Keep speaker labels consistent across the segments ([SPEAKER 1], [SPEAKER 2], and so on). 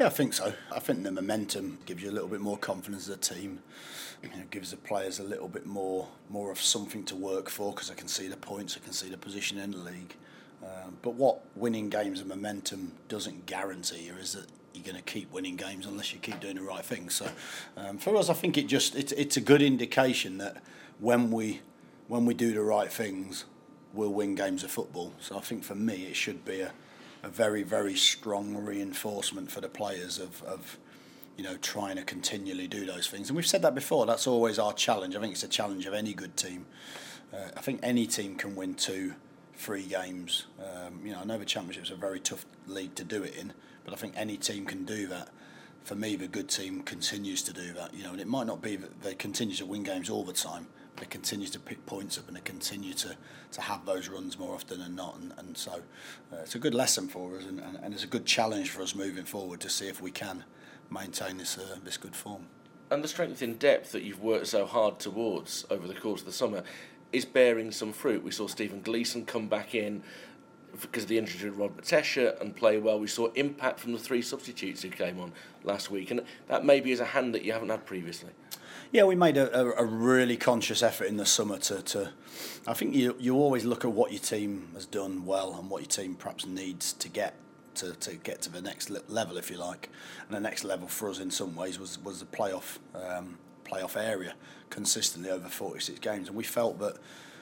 [SPEAKER 1] Yeah, I think so. I think the momentum gives you a little bit more confidence as a team. Gives the players a little bit more of something to work for because I can see the points, I can see the position in the league. But what winning games and momentum doesn't guarantee you is that you're going to keep winning games unless you keep doing the right thing. So for us, I think it's a good indication that when we do the right things, we'll win games of football. So I think for me, it should be a very, very strong reinforcement for the players of trying to continually do those things. And we've said that before, that's always our challenge. I think it's a challenge of any good team. I think any team can win 2-3 games. I know the Championship's a very tough league to do it in, but I think any team can do that. For me, the good team continues to do that. And it might not be that they continue to win games all the time, but they continue to pick points up and they continue to have those runs more often than not. And so it's a good lesson for us and it's a good challenge for us moving forward to see if we can maintain this good form.
[SPEAKER 2] And the strength in depth that you've worked so hard towards over the course of the summer is bearing some fruit. We saw Stephen Gleeson come back in because of the injury to Robert Tesher and play well. We saw impact from the 3 substitutes who came on last week, and that maybe is a hand that you haven't had previously.
[SPEAKER 1] Yeah, we made a really conscious effort in the summer to I think you always look at what your team has done well and what your team perhaps needs to get to the next level, if you like. And the next level for us in some ways was the playoff area consistently over 46 games. And we felt that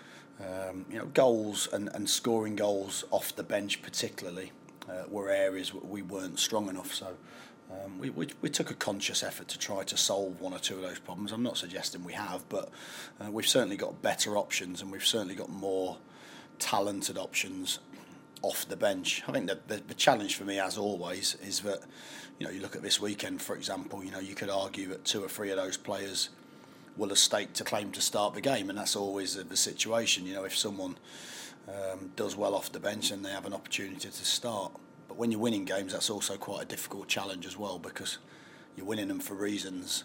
[SPEAKER 1] goals and scoring goals off the bench particularly were areas where we weren't strong enough. So we took a conscious effort to try to solve 1 or 2 of those problems. I'm not suggesting we have, but we've certainly got better options and we've certainly got more talented options off the bench. I think the challenge for me, as always, is that you look at this weekend, for example. You could argue that 2 or 3 of those players will have staked a claim to start the game, and that's always the situation. If someone does well off the bench, and they have an opportunity to start. But when you're winning games, that's also quite a difficult challenge as well, because you're winning them for reasons,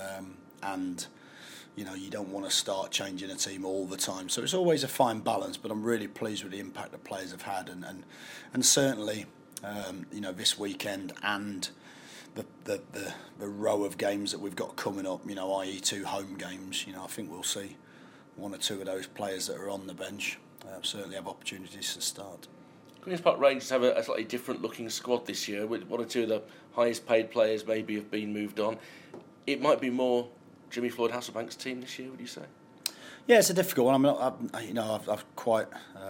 [SPEAKER 1] and you don't want to start changing a team all the time. So it's always a fine balance, but I'm really pleased with the impact that players have had, and certainly this weekend and the row of games that we've got coming up, i.e. 2 home games. I think we'll see 1 or 2 of those players that are on the bench certainly have opportunities to start.
[SPEAKER 2] Queen's Park Rangers have a slightly different looking squad this year, with 1 or 2 of the highest paid players maybe have been moved on. It might be more Jimmy Floyd Hasselbank's team this year, would you say? Yeah,
[SPEAKER 1] it's a difficult one. I've quite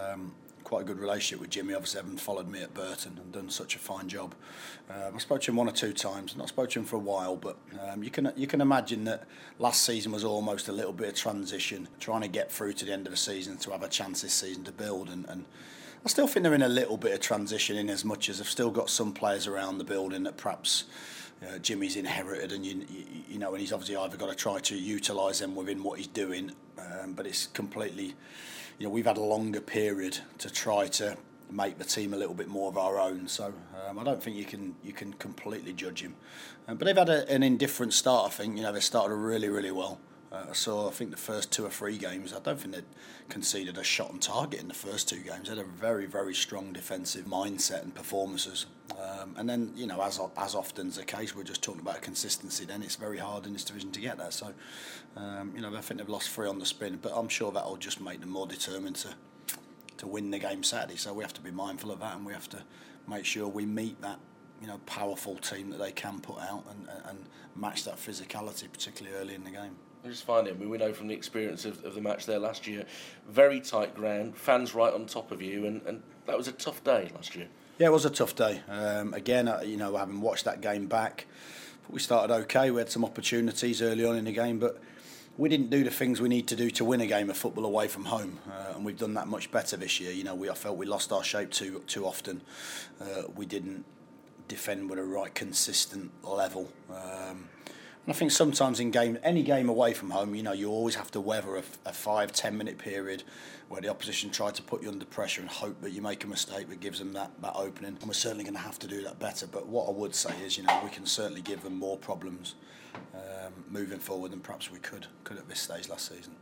[SPEAKER 1] a good relationship with Jimmy. Obviously, having followed me at Burton and done such a fine job. I spoke to him 1 or 2 times. Not spoke to him for a while, but you can imagine that last season was almost a little bit of transition, trying to get through to the end of the season to have a chance this season to build. And I still think they're in a little bit of transition, in as much as they've still got some players around the building that perhaps Jimmy's inherited, and and he's obviously either got to try to utilise them within what he's doing, but it's completely, we've had a longer period to try to make the team a little bit more of our own. So I don't think you can completely judge him, but they've had an indifferent start. I think they started really, really well. So I think the first 2 or 3 games, I don't think they'd conceded a shot on target in the first 2 games. They had a very, very strong defensive mindset and performances. And then, as often is the case, we're just talking about consistency. Then it's very hard in this division to get there. So, I think they've lost 3 on the spin, but I'm sure that'll just make them more determined to win the game Saturday. So we have to be mindful of that, and we have to make sure we meet that powerful team that they can put out and match that physicality, particularly early in the game.
[SPEAKER 2] Just finally, we know from the experience of the match there last year, very tight ground, fans right on top of you, and that was a tough day last year.
[SPEAKER 1] Yeah, it was a tough day. Again, having watched that game back, we started okay. We had some opportunities early on in the game, but we didn't do the things we need to do to win a game of football away from home, and we've done that much better this year. I felt we lost our shape too often. We didn't defend with a right consistent level. And I think sometimes in any game away from home, you always have to weather a 5-10 minute period where the opposition try to put you under pressure and hope that you make a mistake that gives them that opening. And we're certainly going to have to do that better. But what I would say is, we can certainly give them more problems moving forward than perhaps we could at this stage last season.